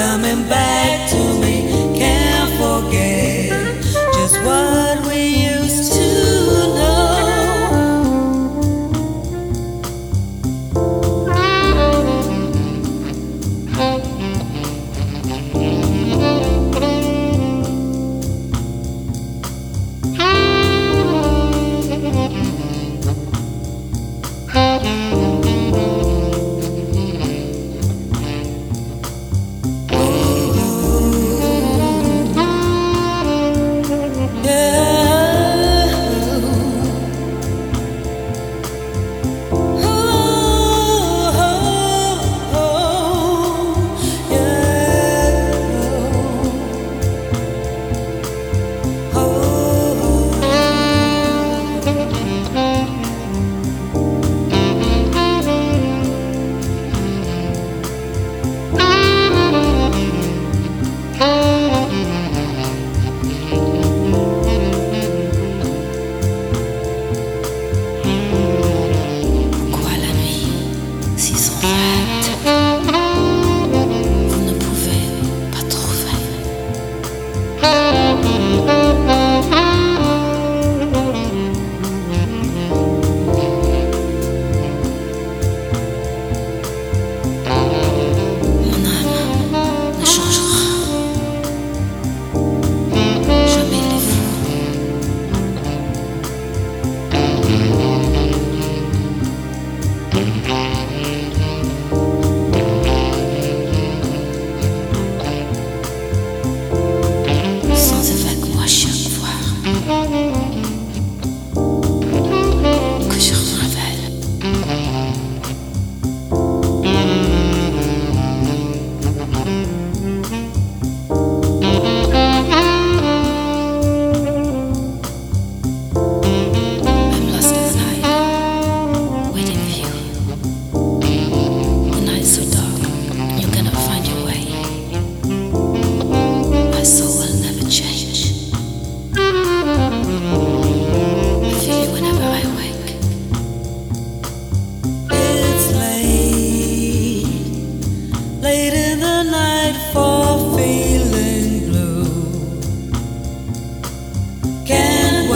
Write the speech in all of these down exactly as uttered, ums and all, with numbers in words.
coming back to me. Can't forget just what we used to know. Late in the night for feeling blue. Can't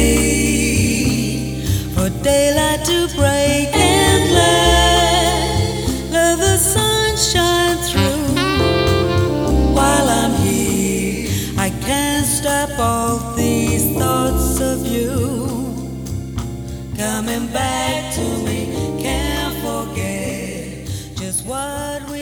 wait for daylight to break and let, let the sun shine through. While I'm here, I can't stop all these thoughts of you coming back to me. Can't forget just what